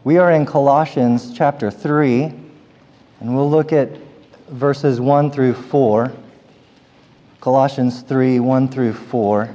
We are in Colossians chapter 3, and we'll look at verses 1 through 4. Colossians 3, 1 through 4.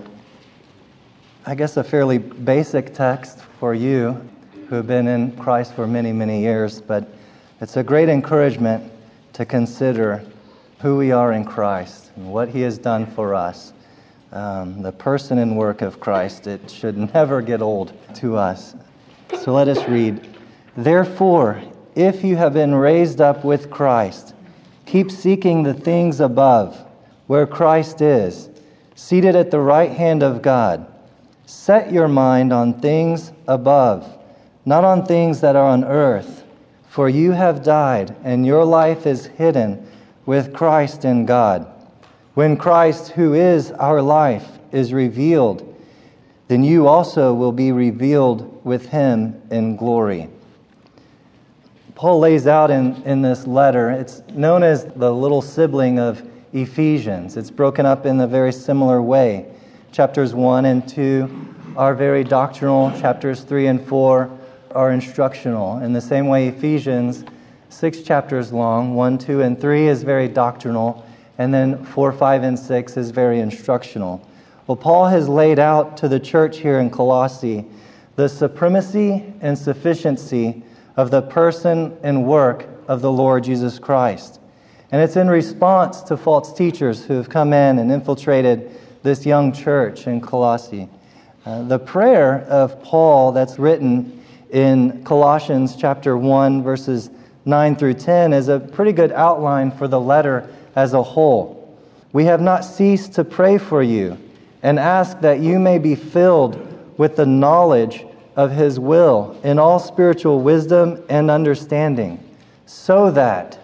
I guess a fairly basic text for you who have been in Christ for many, many years, but it's a great encouragement to consider who we are in Christ and what He has done for us. The person and work of Christ, it should never get old to us. So let us read. Therefore, if you have been raised up with Christ, keep seeking the things above, where Christ is, seated at the right hand of God. Set your mind on things above, not on things that are on earth. For you have died, and your life is hidden with Christ in God. When Christ, who is our life, is revealed, then you also will be revealed with Him in glory. Paul lays out in this letter, it's known as the little sibling of Ephesians. It's broken up in a very similar way. Chapters 1 and 2 are very doctrinal. Chapters 3 and 4 are instructional. In the same way, Ephesians, 6 chapters long, 1, 2, and 3 is very doctrinal. And then 4, 5, and 6 is very instructional. Well, Paul has laid out to the church here in Colossae the supremacy and sufficiency of the person and work of the Lord Jesus Christ. And it's in response to false teachers who have come in and infiltrated this young church in Colossae. The prayer of Paul that's written in Colossians chapter 1, verses 9 through 10 is a pretty good outline for the letter as a whole. We have not ceased to pray for you and ask that you may be filled with the knowledge of His will in all spiritual wisdom and understanding, so that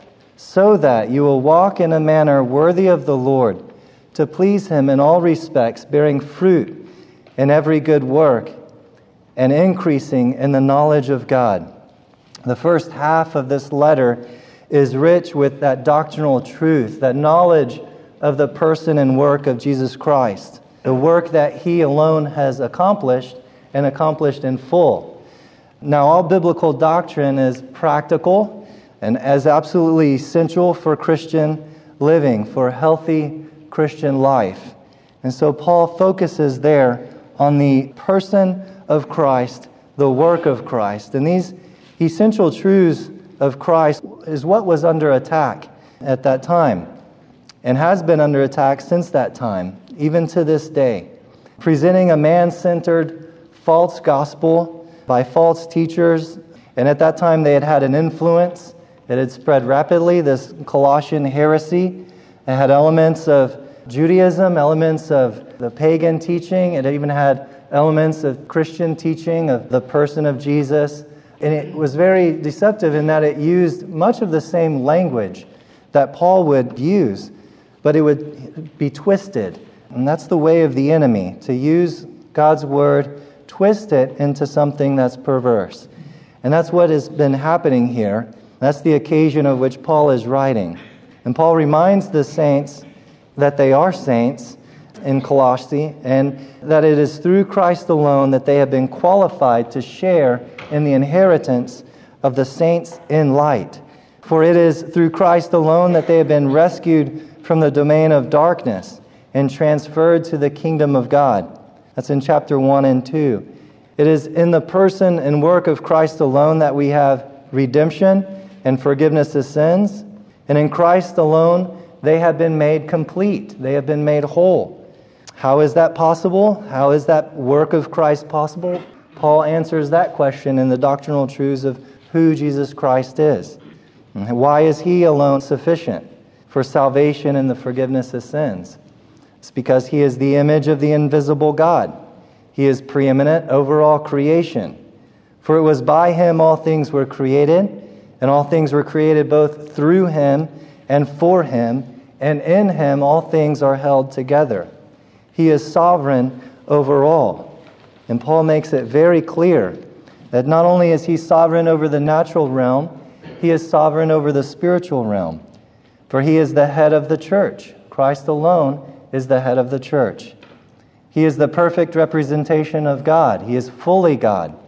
you will walk in a manner worthy of the Lord, to please Him in all respects, bearing fruit in every good work and increasing in the knowledge of God. The first half of this letter is rich with that doctrinal truth, that knowledge of the person and work of Jesus Christ, the work that He alone has accomplished and accomplished in full. Now, all biblical doctrine is practical and as absolutely essential for Christian living, for healthy Christian life. And so Paul focuses there on the person of Christ, the work of Christ. And these essential truths of Christ is what was under attack at that time and has been under attack since that time, even to this day. Presenting a man-centered false gospel by false teachers, and at that time they had had an influence. It had spread rapidly, this Colossian heresy. It had elements of Judaism, elements of the pagan teaching. It even had elements of Christian teaching of the person of Jesus. And it was very deceptive in that it used much of the same language that Paul would use, but it would be twisted. And that's the way of the enemy, to use God's word, twist it into something that's perverse. And that's what has been happening here. That's the occasion of which Paul is writing. And Paul reminds the saints that they are saints in Colossae, and that it is through Christ alone that they have been qualified to share in the inheritance of the saints in light. For it is through Christ alone that they have been rescued from the domain of darkness and transferred to the kingdom of God. That's in chapter 1 and 2. It is in the person and work of Christ alone that we have redemption and forgiveness of sins. And in Christ alone, they have been made complete. They have been made whole. How is that possible? How is that work of Christ possible? Paul answers that question in the doctrinal truths of who Jesus Christ is. Why is He alone sufficient for salvation and the forgiveness of sins? It's because He is the image of the invisible God. He is preeminent over all creation. For it was by Him all things were created, and all things were created both through Him and for Him, and in Him all things are held together. He is sovereign over all. And Paul makes it very clear that not only is He sovereign over the natural realm, He is sovereign over the spiritual realm. For He is the head of the church. Christ alone is the head of the church. He is the perfect representation of God. He is fully God.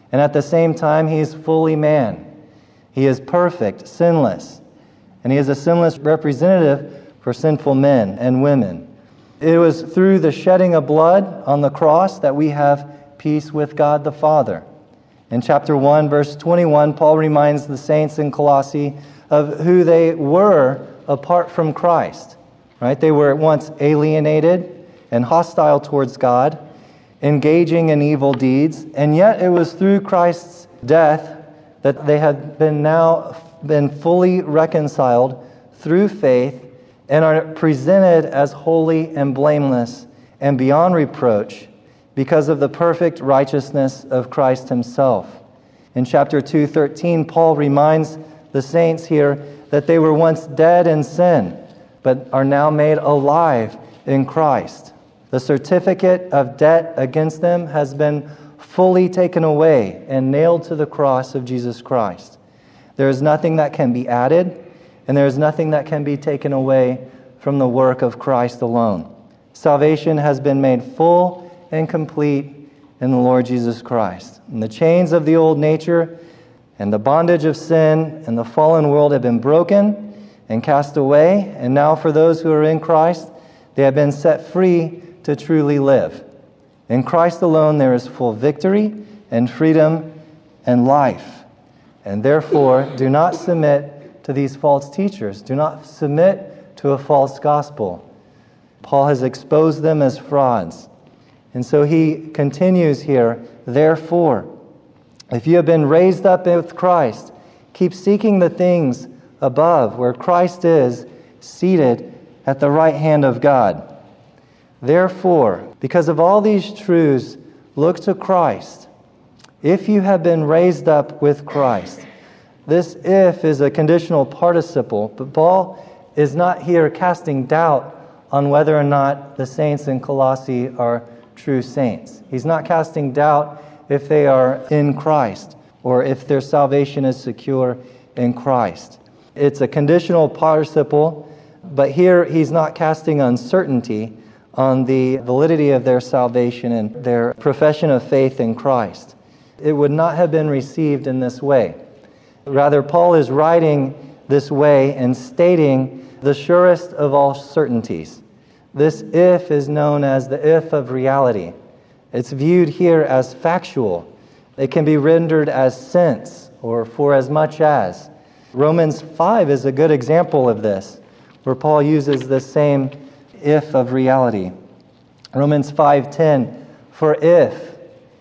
And at the same time, he is fully man. He is perfect, sinless. And he is a sinless representative for sinful men and women. It was through the shedding of blood on the cross that we have peace with God the Father. In chapter 1, verse 21, Paul reminds the saints in Colossae of who they were apart from Christ. Right? They were once alienated and hostile towards God, engaging in evil deeds, and yet it was through Christ's death that they had been fully reconciled through faith and are presented as holy and blameless and beyond reproach because of the perfect righteousness of Christ himself. In chapter 2:13, Paul reminds the saints here that they were once dead in sin, but are now made alive in Christ. The certificate of debt against them has been fully taken away and nailed to the cross of Jesus Christ. There is nothing that can be added, and there is nothing that can be taken away from the work of Christ alone. Salvation has been made full and complete in the Lord Jesus Christ. And the chains of the old nature and the bondage of sin and the fallen world have been broken and cast away, and now for those who are in Christ, they have been set free to truly live. In Christ alone there is full victory and freedom and life. And therefore, do not submit to these false teachers. Do not submit to a false gospel. Paul has exposed them as frauds. And so he continues here, therefore, if you have been raised up with Christ, keep seeking the things above, where Christ is seated at the right hand of God. Therefore, because of all these truths, look to Christ. If you have been raised up with Christ. This if is a conditional participle, but Paul is not here casting doubt on whether or not the saints in Colossae are true saints. He's not casting doubt if they are in Christ or if their salvation is secure in Christ. It's a conditional participle, but here he's not casting uncertainty on the validity of their salvation and their profession of faith in Christ. It would not have been received in this way. Rather, Paul is writing this way and stating the surest of all certainties. This if is known as the if of reality. It's viewed here as factual. It can be rendered as since or for as much as. Romans 5 is a good example of this, where Paul uses the same if of reality. Romans 5:10, for if,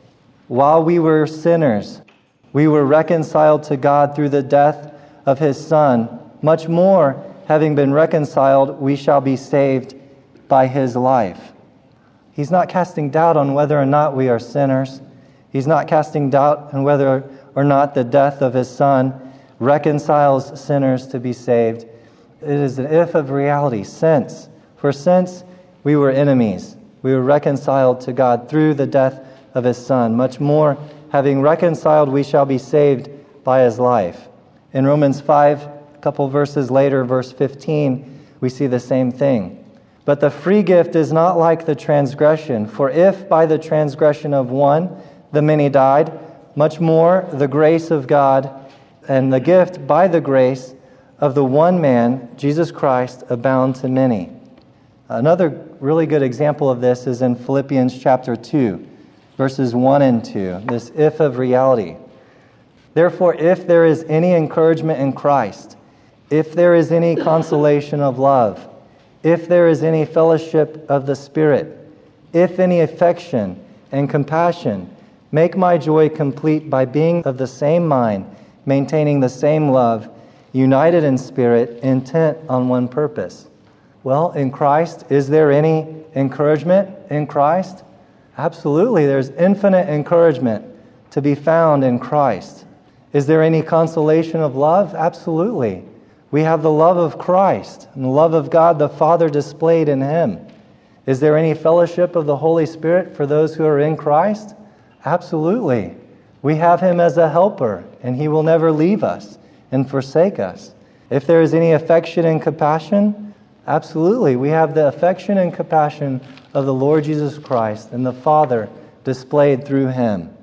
while we were sinners, we were reconciled to God through the death of his Son, much more, having been reconciled, we shall be saved by his life. He's not casting doubt on whether or not we are sinners. He's not casting doubt on whether or not the death of his Son reconciles sinners to be saved. It is an if of reality, since. For since we were enemies, we were reconciled to God through the death of his Son. Much more, having reconciled, we shall be saved by his life. In Romans 5, a couple verses later, verse 15, we see the same thing. But the free gift is not like the transgression. For if by the transgression of one the many died, much more the grace of God and the gift by the grace of the one man, Jesus Christ, abound to many. Another really good example of this is in Philippians chapter 2, verses 1 and 2, this if of reality. Therefore, if there is any encouragement in Christ, if there is any consolation of love, if there is any fellowship of the Spirit, if any affection and compassion, make my joy complete by being of the same mind, maintaining the same love, united in spirit, intent on one purpose. Well, in Christ, is there any encouragement in Christ? Absolutely, there's infinite encouragement to be found in Christ. Is there any consolation of love? Absolutely. We have the love of Christ and the love of God the Father displayed in him. Is there any fellowship of the Holy Spirit for those who are in Christ? Absolutely. We have him as a helper, and he will never leave us and forsake us. If there is any affection and compassion, absolutely. We have the affection and compassion of the Lord Jesus Christ and the Father displayed through him.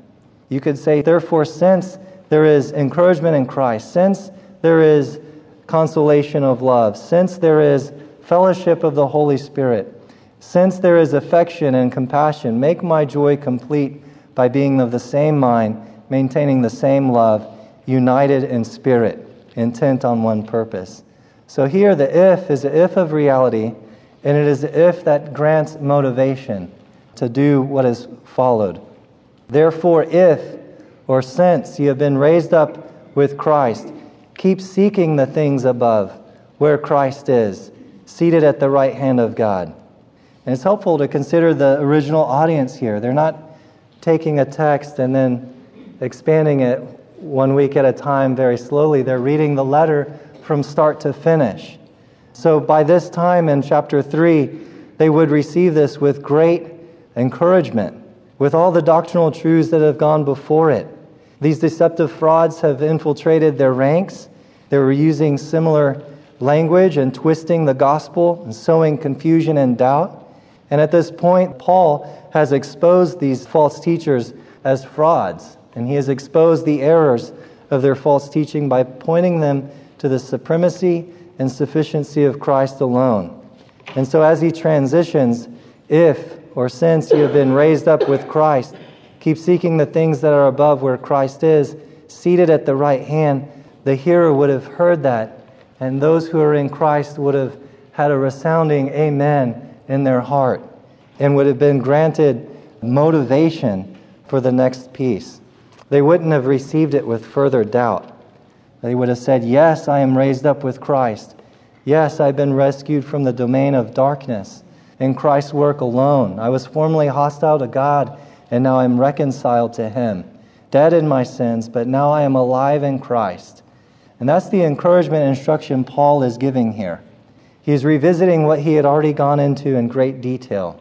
You could say, therefore, since there is encouragement in Christ, since there is consolation of love, since there is fellowship of the Holy Spirit, since there is affection and compassion, make my joy complete by being of the same mind, maintaining the same love, united in spirit, intent on one purpose. So here the if is the if of reality, and it is the if that grants motivation to do what is followed. Therefore, if, or since you have been raised up with Christ, keep seeking the things above, where Christ is, seated at the right hand of God. And it's helpful to consider the original audience here. They're not taking a text and then expanding it 1 week at a time very slowly. They're reading the letter from start to finish. So by this time in chapter 3, they would receive this with great encouragement, with all the doctrinal truths that have gone before it. These deceptive frauds have infiltrated their ranks. They were using similar language and twisting the gospel and sowing confusion and doubt. And at this point, Paul has exposed these false teachers as frauds, and he has exposed the errors of their false teaching by pointing them to the supremacy and sufficiency of Christ alone. And so as he transitions, if or since you have been raised up with Christ, keep seeking the things that are above where Christ is, seated at the right hand, the hearer would have heard that, and those who are in Christ would have had a resounding amen in their heart, and would have been granted motivation for the next piece. They wouldn't have received it with further doubt. They would have said, yes, I am raised up with Christ. Yes, I've been rescued from the domain of darkness in Christ's work alone. I was formerly hostile to God, and now I'm reconciled to Him. Dead in my sins, but now I am alive in Christ. And that's the encouragement and instruction Paul is giving here. He's revisiting what he had already gone into in great detail.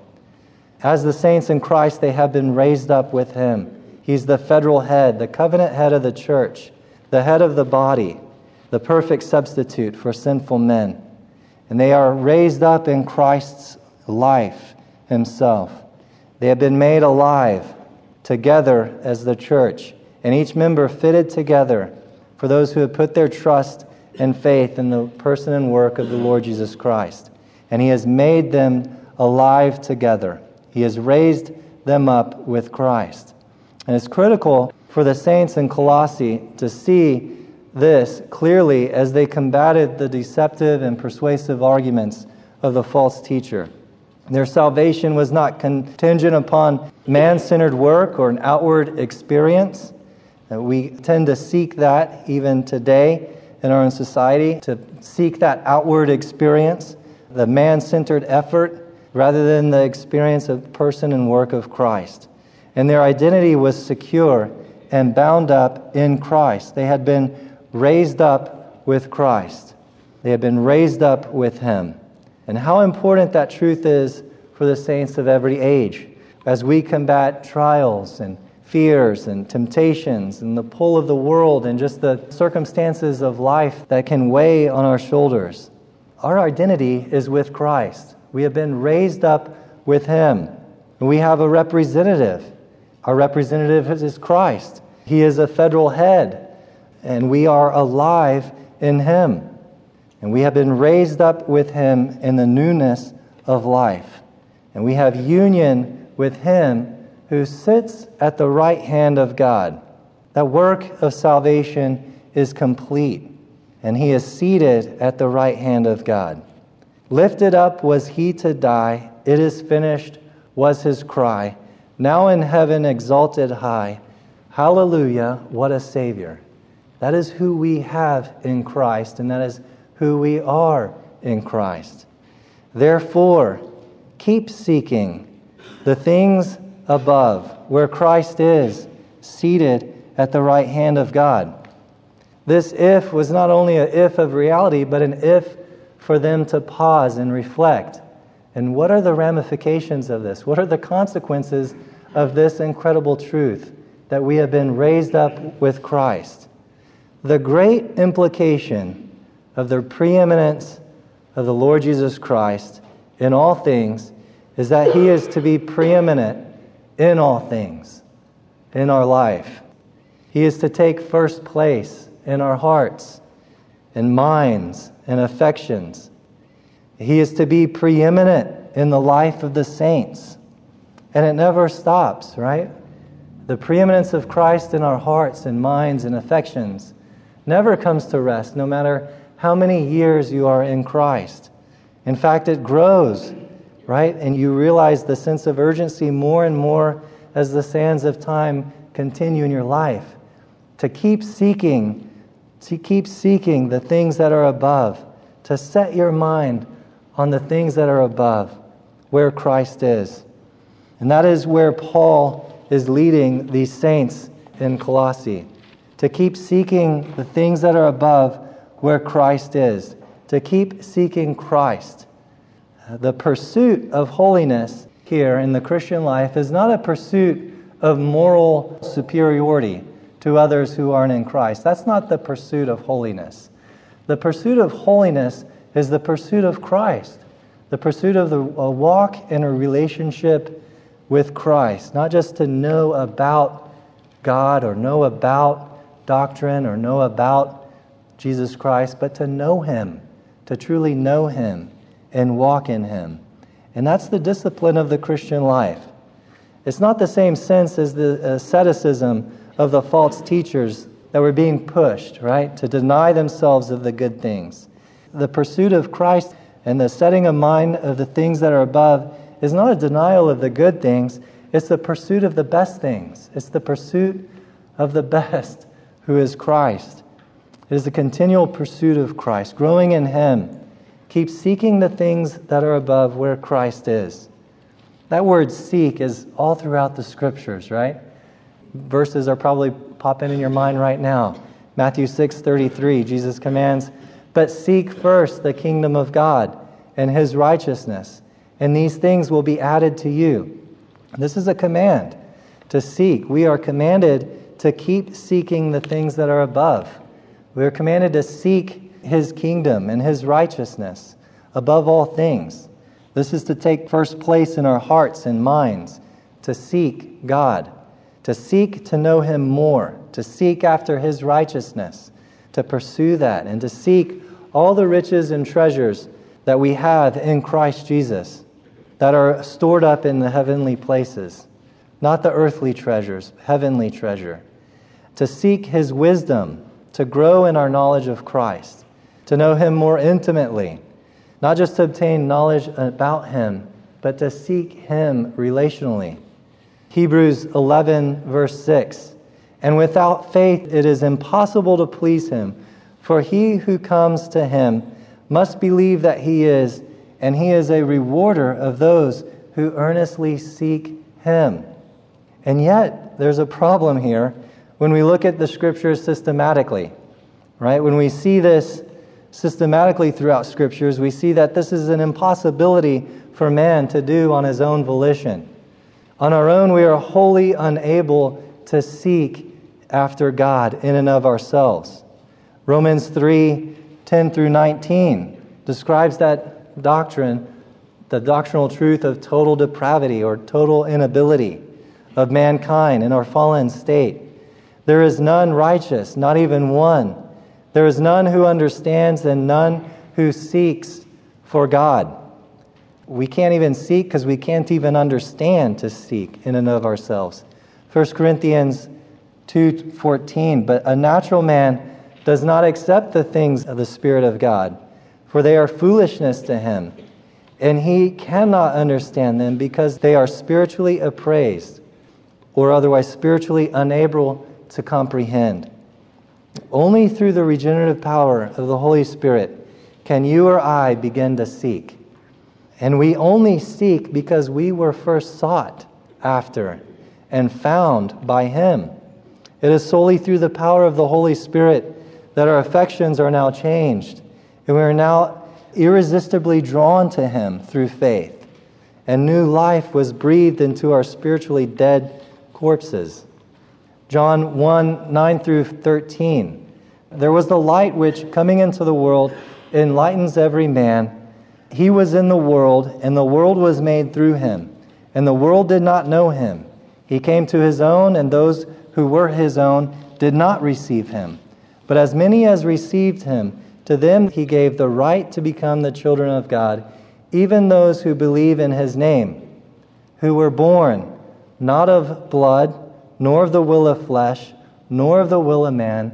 As the saints in Christ, they have been raised up with Him. He's the federal head, the covenant head of the church, the head of the body, the perfect substitute for sinful men. And they are raised up in Christ's life Himself. They have been made alive together as the church, and each member fitted together for those who have put their trust and faith in the person and work of the Lord Jesus Christ. And He has made them alive together. He has raised them up with Christ. And it's critical for the saints in Colossae to see this clearly as they combated the deceptive and persuasive arguments of the false teacher. Their salvation was not contingent upon man-centered work or an outward experience. We tend to seek that even today in our own society, to seek that outward experience, the man-centered effort, rather than the experience of person and work of Christ. And their identity was secure and bound up in Christ. They had been raised up with Christ. They had been raised up with Him. And how important that truth is for the saints of every age as we combat trials and fears and temptations and the pull of the world and just the circumstances of life that can weigh on our shoulders. Our identity is with Christ. We have been raised up with Him. And we have a representative. Our representative is Christ. He is a federal head, and we are alive in Him. And we have been raised up with Him in the newness of life. And we have union with Him who sits at the right hand of God. That work of salvation is complete, and He is seated at the right hand of God. Lifted up was He to die, it is finished was His cry. Now in heaven exalted high, hallelujah, what a Savior. That is who we have in Christ, and that is who we are in Christ. Therefore, keep seeking the things above, where Christ is, seated at the right hand of God. This if was not only an if of reality, but an if for them to pause and reflect. And what are the ramifications of this? What are the consequences of this incredible truth that we have been raised up with Christ? The great implication of the preeminence of the Lord Jesus Christ in all things is that He is to be preeminent in all things. in our life. He is to take first place in our hearts and minds and affections. He is to be preeminent in the life of the saints. And it never stops, right? The preeminence of Christ in our hearts and minds and affections never comes to rest, no matter how many years you are in Christ. In fact, it grows, right? And you realize the sense of urgency more and more as the sands of time continue in your life. To keep seeking the things that are above, to set your mind on the things that are above, where Christ is. And that is where Paul is leading these saints in Colossae. To keep seeking the things that are above, where Christ is. To keep seeking Christ. The pursuit of holiness here in the Christian life is not a pursuit of moral superiority to others who aren't in Christ. That's not the pursuit of holiness. The pursuit of holiness is the pursuit of Christ. The pursuit of a walk in a relationship with Christ. Not just to know about God or know about doctrine or know about Jesus Christ, but to know Him, to truly know Him and walk in Him. And that's the discipline of the Christian life. It's not the same sense as the asceticism of the false teachers that were being pushed, right, to deny themselves of the good things. The pursuit of Christ and the setting of mind of the things that are above is not a denial of the good things, it's the pursuit of the best things. It's the pursuit of the best, who is Christ. It is a continual pursuit of Christ, growing in Him. Keep seeking the things that are above where Christ is. That word seek is all throughout the Scriptures, right? Verses are probably popping in your mind right now. Matthew 6:33, Jesus commands, "But seek first the kingdom of God and His righteousness, and these things will be added to you." This is a command to seek. We are commanded to keep seeking the things that are above. We are commanded to seek His kingdom and His righteousness above all things. This is to take first place in our hearts and minds, to seek God, to seek to know Him more, to seek after His righteousness, to pursue that, and to seek all the riches and treasures that we have in Christ Jesus that are stored up in the heavenly places, not the earthly treasures, heavenly treasure. To seek His wisdom, to grow in our knowledge of Christ, to know Him more intimately, not just to obtain knowledge about Him, but to seek Him relationally. Hebrews 11, verse 6, "And without faith it is impossible to please Him, for he who comes to Him must believe that He is, and He is a rewarder of those who earnestly seek Him." And yet, there's a problem here when we look at the Scriptures systematically, right? When we see this systematically throughout Scriptures, we see that this is an impossibility for man to do on his own volition. On our own, we are wholly unable to seek after God in and of ourselves. Romans 3:10 through 19 describes that doctrine, the doctrinal truth of total depravity or total inability of mankind in our fallen state. "There is none righteous, not even one. There is none who understands and none who seeks for God." We can't even seek because we can't even understand to seek in and of ourselves. 1 Corinthians 2:14, "But a natural man does not accept the things of the Spirit of God, for they are foolishness to him, and he cannot understand them because they are spiritually appraised, or otherwise spiritually unable to comprehend." Only through the regenerative power of the Holy Spirit can you or I begin to seek. And we only seek because we were first sought after and found by Him. It is solely through the power of the Holy Spirit that our affections are now changed, and we are now irresistibly drawn to Him through faith. And new life was breathed into our spiritually dead corpses. John 1:9 through 13. "There was the light which, coming into the world, enlightens every man. He was in the world, and the world was made through Him, and the world did not know Him. He came to his own, and those who were his own did not receive him. But as many as received him, to them he gave the right to become the children of God, even those who believe in his name, who were born not of blood, nor of the will of flesh, nor of the will of man,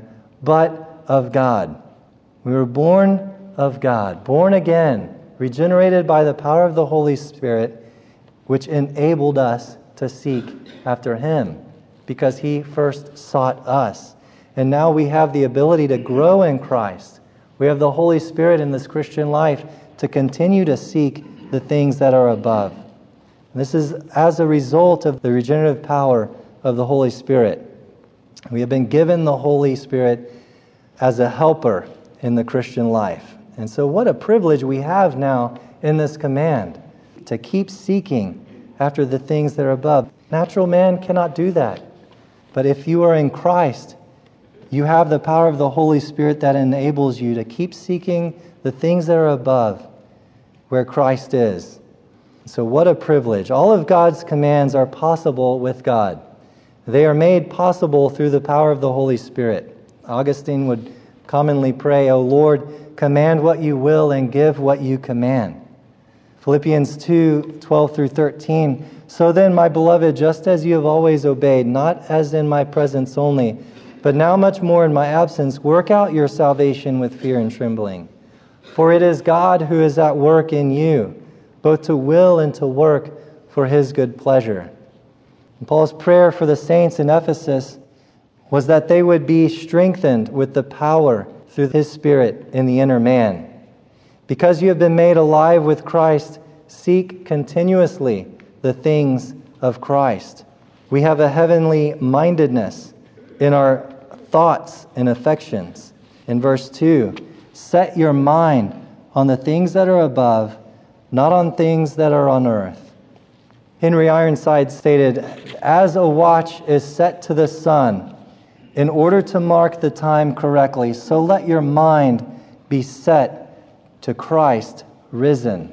but of God. We were born of God, born again, regenerated by the power of the Holy Spirit, which enabled us to seek after him, because he first sought us. And now we have the ability to grow in Christ. We have the Holy Spirit in this Christian life to continue to seek the things that are above. This is as a result of the regenerative power of the Holy Spirit. We have been given the Holy Spirit as a helper in the Christian life. And so what a privilege we have now in this command to keep seeking after the things that are above. Natural man cannot do that. But if you are in Christ, you have the power of the Holy Spirit that enables you to keep seeking the things that are above where Christ is. So what a privilege. All of God's commands are possible with God. They are made possible through the power of the Holy Spirit. Augustine would commonly pray, "O Lord, command what you will and give what you command." Philippians 2:12 through 13. "So then, my beloved, just as you have always obeyed, not as in my presence only, but now much more in my absence, work out your salvation with fear and trembling. For it is God who is at work in you, both to will and to work for his good pleasure." And Paul's prayer for the saints in Ephesus was that they would be strengthened with the power through his Spirit in the inner man. Because you have been made alive with Christ, seek continuously the things of Christ. We have a heavenly mindedness in our thoughts and affections. In verse 2, set your mind on the things that are above, not on things that are on earth. Henry Ironside stated, "As a watch is set to the sun in order to mark the time correctly, so let your mind be set to Christ risen,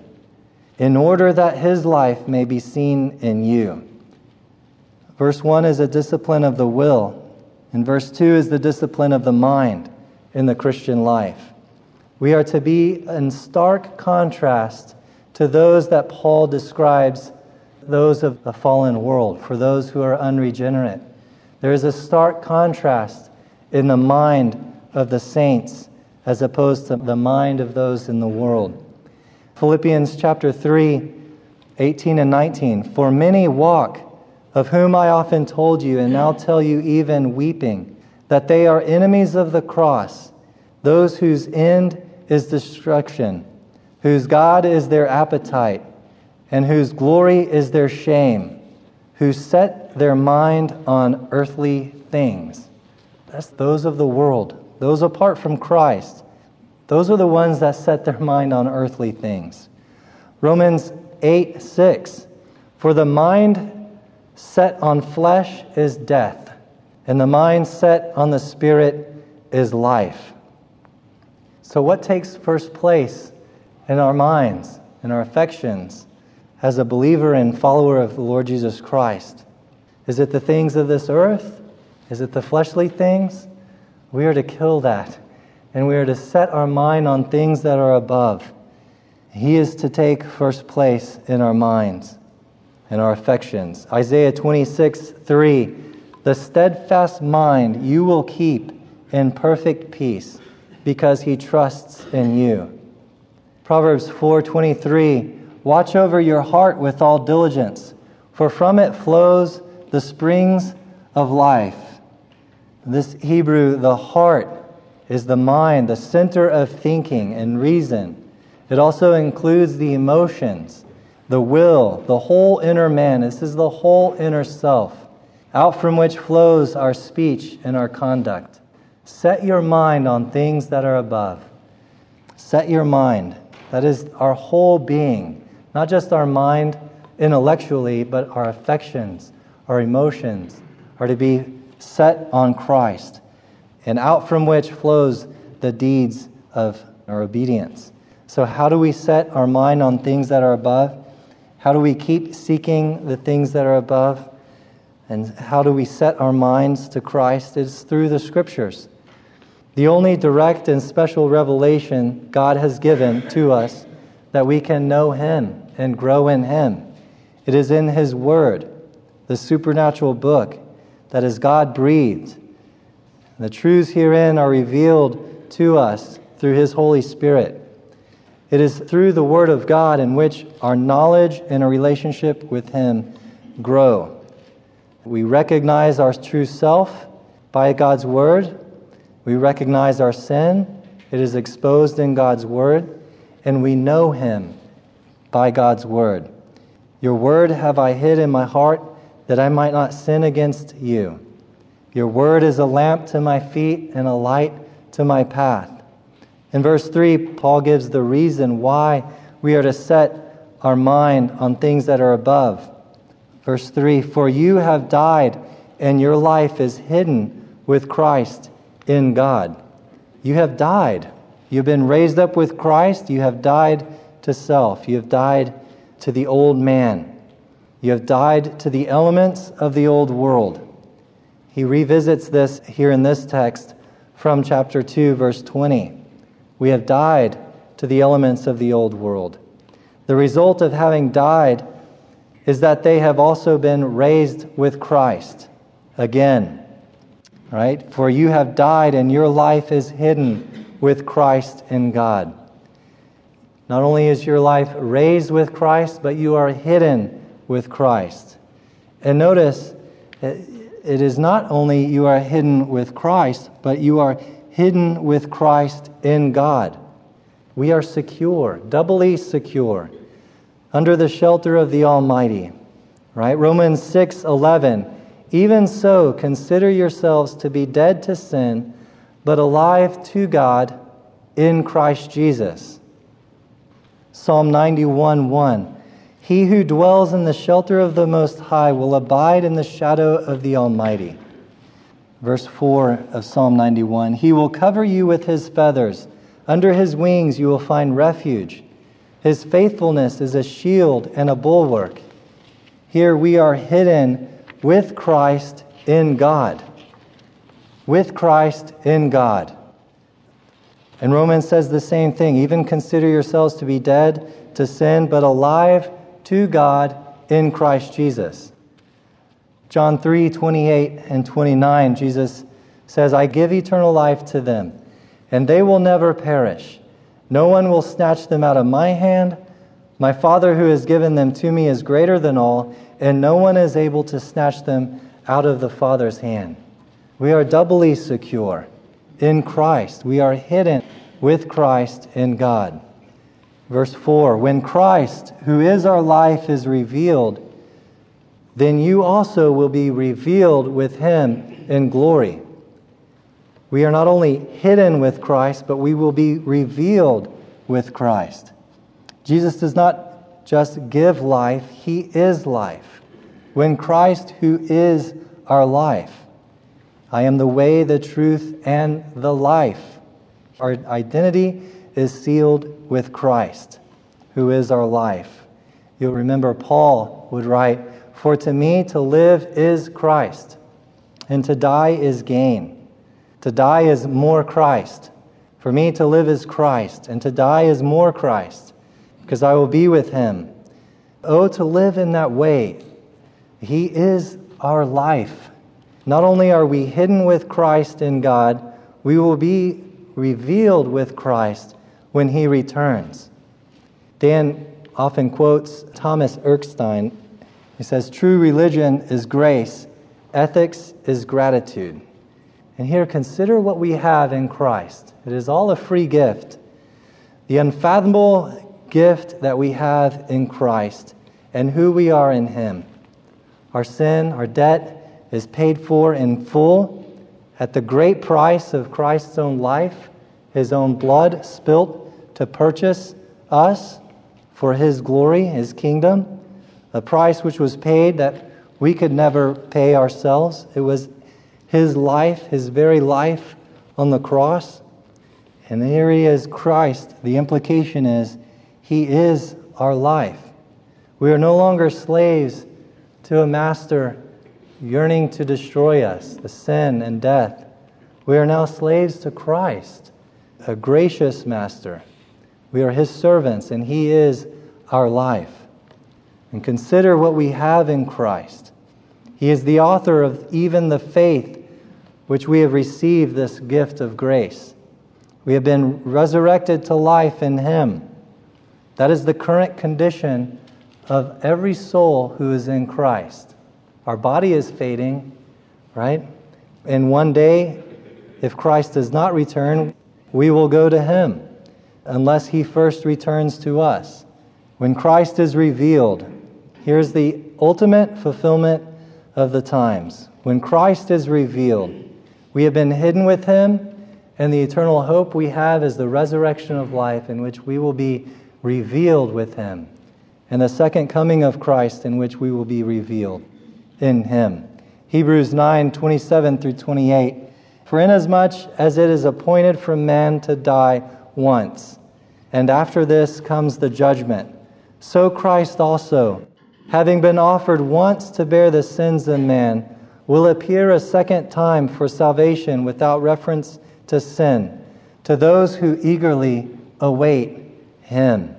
in order that his life may be seen in you." Verse 1 is a discipline of the will, and verse 2 is the discipline of the mind in the Christian life. We are to be in stark contrast to those that Paul describes, those of the fallen world, for those who are unregenerate. There is a stark contrast in the mind of the saints as opposed to the mind of those in the world. Philippians chapter 3, 18 and 19. "For many walk, of whom I often told you, and now tell you even weeping, that they are enemies of the cross, those whose end is destruction, whose God is their appetite, and whose glory is their shame, who set their mind on earthly things." That's those of the world, those apart from Christ. Those are the ones that set their mind on earthly things. Romans 8:6, "For the mind set on flesh is death, and the mind set on the Spirit is life." So what takes first place in our minds, in our affections, as a believer and follower of the Lord Jesus Christ? Is it the things of this earth? Is it the fleshly things? We are to kill that, and we are to set our mind on things that are above. He is to take first place in our minds and our affections. Isaiah 26:3, "The steadfast mind you will keep in perfect peace, because he trusts in you." Proverbs 4:23, "Watch over your heart with all diligence, for from it flows the springs of life." This Hebrew, the heart, is the mind, the center of thinking and reason. It also includes the emotions, the will, the whole inner man. This is the whole inner self, out from which flows our speech and our conduct. Set your mind on things that are above. Set your mind. That is our whole being, not just our mind intellectually, but our affections, our emotions are to be set on Christ, and out from which flows the deeds of our obedience. So how do we set our mind on things that are above? How do we keep seeking the things that are above? And how do we set our minds to Christ? It's through the Scriptures. The only direct and special revelation God has given to us that we can know Him and grow in Him. It is in His Word, the supernatural book that is God-breathed. The truths herein are revealed to us through His Holy Spirit. It is through the Word of God in which our knowledge and our relationship with Him grow. We recognize our true self by God's Word. We recognize our sin. It is exposed in God's Word. And we know Him by God's Word. Your Word have I hid in my heart that I might not sin against you. Your Word is a lamp to my feet and a light to my path. In verse 3, Paul gives the reason why we are to set our mind on things that are above. Verse 3, for you have died, and your life is hidden with Christ in God. You have died. You've been raised up with Christ. You have died to self. You have died to the old man. You have died to the elements of the old world. He revisits this here in this text from chapter 2, verse 20. We have died to the elements of the old world. The result of having died is that they have also been raised with Christ again. Right? For you have died and your life is hidden with Christ in God. Not only is your life raised with Christ, but you are hidden with Christ. And notice, it is not only you are hidden with Christ, but you are hidden with Christ in God. We are secure, doubly secure, under the shelter of the Almighty. Right? Romans 6:11. Even so, consider yourselves to be dead to sin, but alive to God in Christ Jesus. Psalm 91:1. He who dwells in the shelter of the Most High will abide in the shadow of the Almighty. Verse 4 of Psalm 91. He will cover you with His feathers. Under His wings you will find refuge. His faithfulness is a shield and a bulwark. Here we are hidden with Christ in God. With Christ in God. And Romans says the same thing. Even consider yourselves to be dead to sin, but alive to God in Christ Jesus. John 3:28 and 29, Jesus says, I give eternal life to them, and they will never perish. No one will snatch them out of my hand. My Father who has given them to me is greater than all, and no one is able to snatch them out of the Father's hand. We are doubly secure in Christ. We are hidden with Christ in God. Verse 4, when Christ, who is our life, is revealed, then you also will be revealed with Him in glory. We are not only hidden with Christ, but we will be revealed with Christ. Jesus does not just give life, He is life. When Christ, who is our life, I am the way, the truth, and the life. Our identity is sealed with Christ, who is our life. You'll remember Paul would write, for to me to live is Christ, and to die is gain. To die is more Christ. For me to live is Christ, and to die is more Christ, because I will be with Him. Oh, to live in that way. He is our life. Not only are we hidden with Christ in God, we will be revealed with Christ when He returns. Dan often quotes Thomas Erskine. He says, true religion is grace, ethics is gratitude. And here, consider what we have in Christ. It is all a free gift. The unfathomable gift that we have in Christ and who we are in Him. Our sin, our debt is paid for in full at the great price of Christ's own life, His own blood spilt to purchase us for His glory, His kingdom, a price which was paid that we could never pay ourselves. It was His life, His very life on the cross. And here He is, Christ. The implication is He is our life. We are no longer slaves to a master yearning to destroy us, the sin and death. We are now slaves to Christ, a gracious master. We are his servants, and he is our life. And consider what we have in Christ. He is the author of even the faith which we have received, this gift of grace. We have been resurrected to life in him. That is the current condition of every soul who is in Christ. Our body is fading, right? And one day, if Christ does not return, we will go to him, unless he first returns to us. When Christ is revealed, here's the ultimate fulfillment of the times. When Christ is revealed, we have been hidden with him, and the eternal hope we have is the resurrection of life, in which we will be revealed with him, and the second coming of Christ, in which we will be revealed in him. Hebrews 9:27 through 28. For inasmuch as it is appointed for man to die once, and after this comes the judgment, so Christ also, having been offered once to bear the sins of man, will appear a second time for salvation without reference to sin, to those who eagerly await him.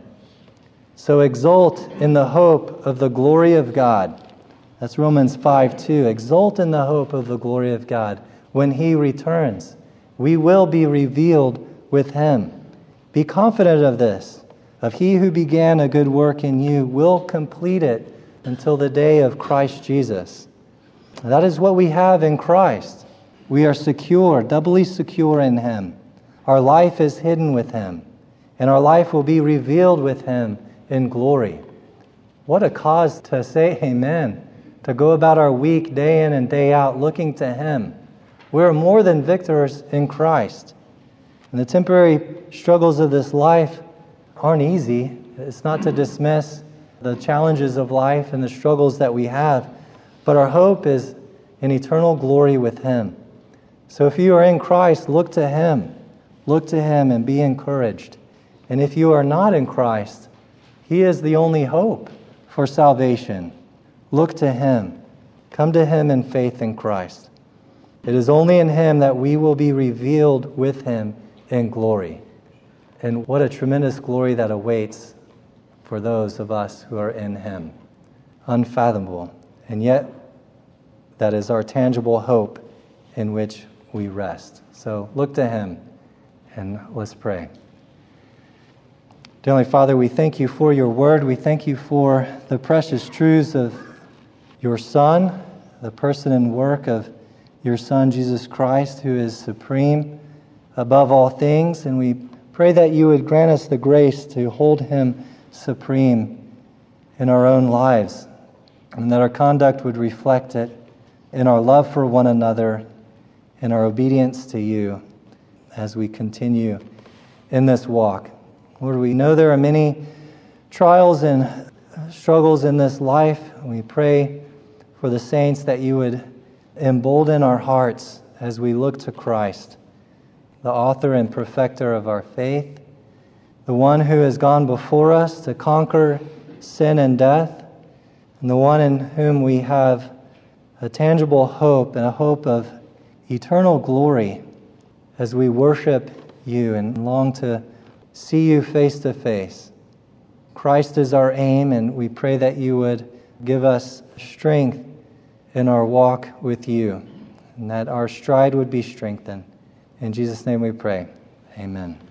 So exult in the hope of the glory of God. That's Romans 5:2. Exult in the hope of the glory of God. When he returns, we will be revealed with him. Be confident of this, of he who began a good work in you will complete it until the day of Christ Jesus. That is what we have in Christ. We are secure, doubly secure in him. Our life is hidden with him, and our life will be revealed with him in glory. What a cause to say amen, to go about our week day in and day out looking to him. We're more than victors in Christ. And the temporary struggles of this life aren't easy. It's not to dismiss the challenges of life and the struggles that we have, but our hope is in eternal glory with him. So if you are in Christ, look to him. Look to him and be encouraged. And if you are not in Christ, he is the only hope for salvation. Look to him. Come to him in faith in Christ. It is only in him that we will be revealed with him in glory. And what a tremendous glory that awaits for those of us who are in him. Unfathomable. And yet, that is our tangible hope in which we rest. So look to him, and let's pray. Dear Heavenly Father, we thank you for your word. We thank you for the precious truths of your Son, the person and work of your Son, Jesus Christ, who is supreme above all things. And we pray that you would grant us the grace to hold him supreme in our own lives, and that our conduct would reflect it in our love for one another, in our obedience to you as we continue in this walk. Lord, we know there are many trials and struggles in this life. We pray for the saints that you would embolden our hearts as we look to Christ, the author and perfecter of our faith, the one who has gone before us to conquer sin and death, and the one in whom we have a tangible hope and a hope of eternal glory as we worship you and long to see you face to face. Christ is our aim, and we pray that you would give us strength in our walk with you, and that our stride would be strengthened. In Jesus' name we pray. Amen.